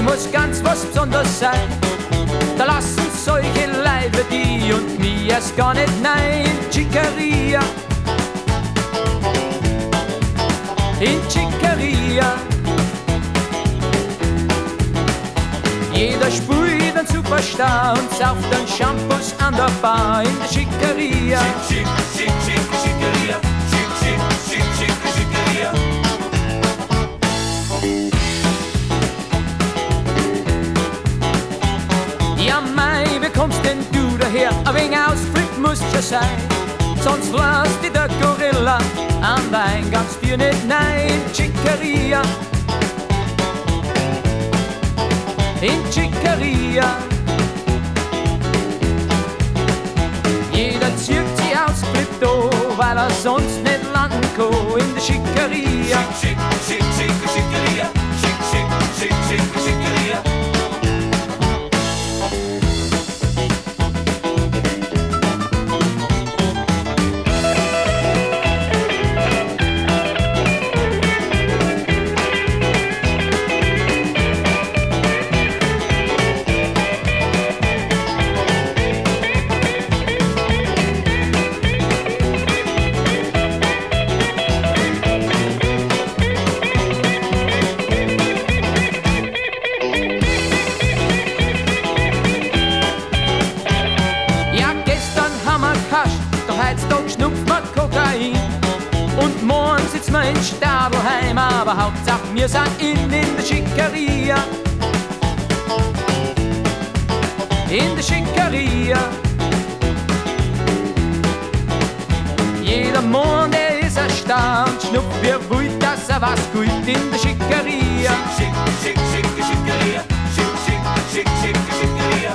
muss ganz was Besonderes sein. Da lassen solche Leiber die und mir erst gar nicht nein. Chicaria, in Chicaria. Jeder spielt einen Superstar und sauft einen Shampoos an der Bar in der Chicaria. Chic, chic, chic, Chicaria. Chic, chic, chic, chic, Chicaria. Ja, mei, wie kommst denn du daher? Ein wenig Ausflug muss ja sein, sonst lässt dich der Gorilla an der Eingangstür nicht nein. Chicaria, in Chicaria. Jeder zieht sich aus Krypto, weil er sonst nicht landen kann in der Chicaria. Chic, chic, chic, Chicaria. Chic, chic, chic, chic, Chicaria. Heutzutage schnupft man Kokain und morgen sitzt man in Stadelheim, aber Hauptsache wir sind in der Chicaria. In der Chicaria. Jeder Morgen, der ist erstaunt, schnupft wie wild, dass er was gut in der Chicaria. Chic, chic, chic, Chicaria. Chic, chic, chic, chic, Chicaria.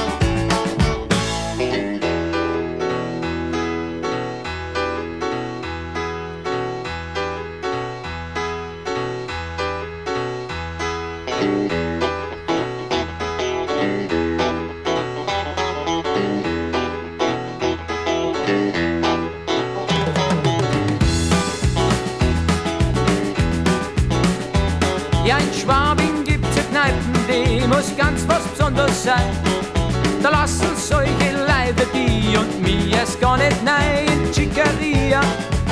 Ja, in Schwabing gibt's ja Kneipen, die muss ganz was Besonderes sein. Da lassen solche Leiber die und mir erst gar nicht nein. Chicaria,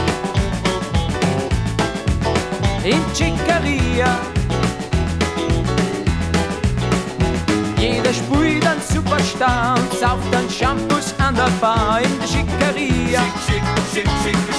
in Chicaria. Jeder spielt einen Superstar und sauft einen Shampoos an der Bar in der Chicaria. Chic, chic, chic, chic,